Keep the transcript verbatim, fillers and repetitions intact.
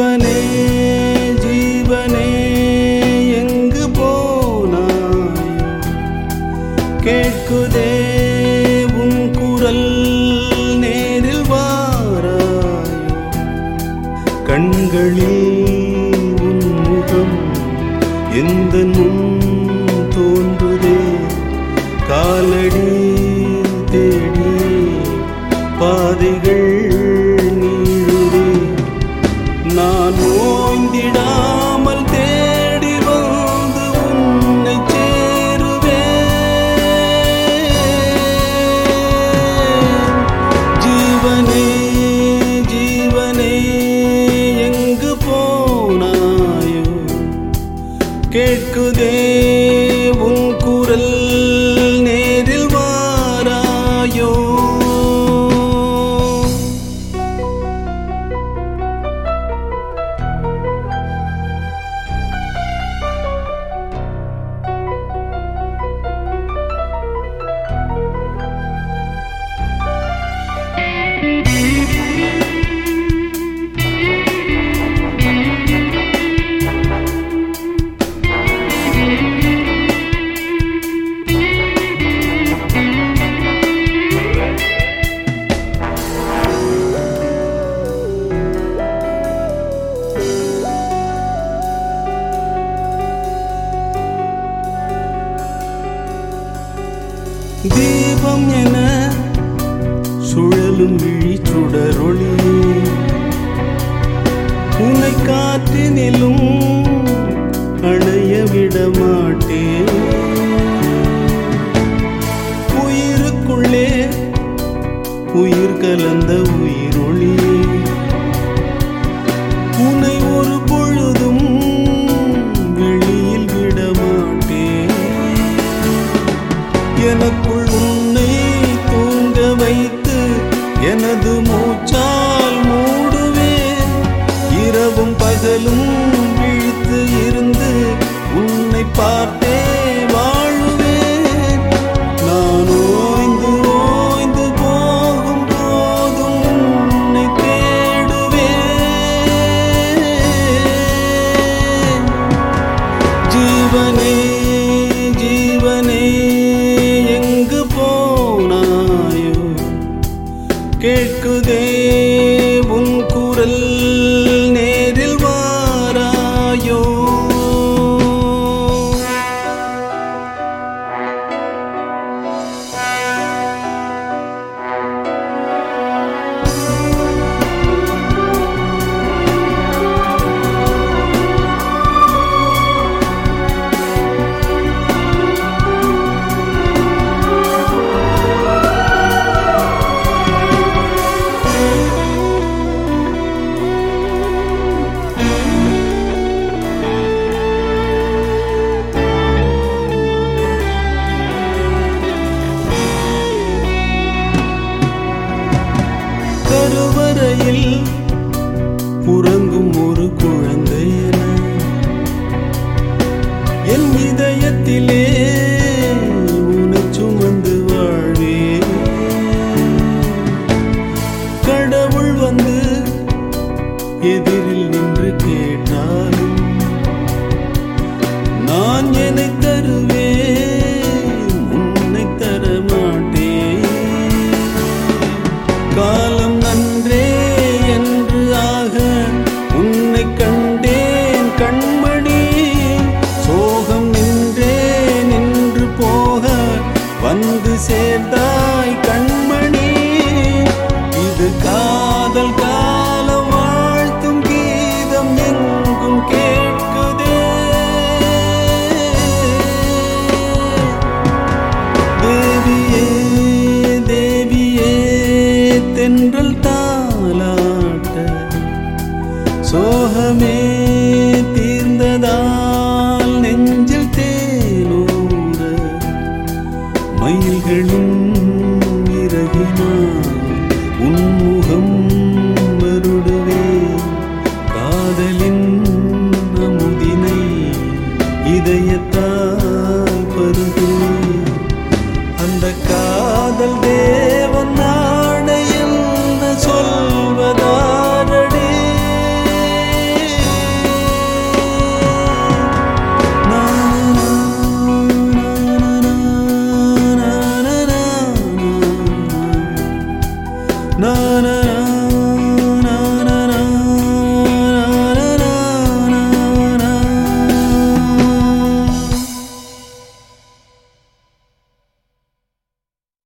ஜீவனே ஜீவனே எங்கு போனாய் கேட்குதே உன் குரல் நேரில் வாராய் கண்களில் உன் முகம் எந்த முன் தோன்றுதே காலடி தேடி பாதைகள் நீளுதே நான் ஓய்ந்திடாமல் தேடி வந்து உன்னை சேருவேன் ஜீவனே ஜீவனே எங்கு போனாயோ கேட்குதே உன் குரல் நேரில் வாராயோ தீபம் என சுழலும் விழி சுடரொளி உன்னை காற்றினிலும் அணைய விட மாட்டேன் உயிருக்குள்ளே உயிர் கலந்த உயிரொளி உன்னை ஒரு பொழுதும் வெளியில் விட மாட்டேன் எனக்குள் உன்னை தூங்க வைத்து எனது மூச்சால் மூடுவேன் இரவும் பகலும் விழித்து இருந்து உன்னை பார்த்தே வாழுவேன் நான் ஓய்ந்து ஓய்ந்து போகும் போதும் உன்னை தேடுவேன் ஜீவனே ஜீவனே எங்கு போனாயோ கேட்குதே உன் குரல் நேரில் வாராயோ கருவறையில் உறங்கும் ஒரு குழந்தை என் இதயத்திலே உன்னை சுமந்து வாழ்வே கடவுள் வந்து எதிரில் நின்று கேட்டாலும் நான் என்னை தருவேன் உன்னை தர மாட்டேன் காலம் நன்றே என்று ஆக உன்னை கண்டேன் கண்மணி சோகம் நின்றே நின்று போக வந்து சேர்ந்தாய் கண்மணி இது காதல் காலம் வாழ்த்தும் கீதம் எங்கும் கேட்குதே தேவியே தேவியே தென்றல் தாலாட்ட சோகமே தீர்ந்ததால் நெஞ்சில் தேனூர மயில்களின்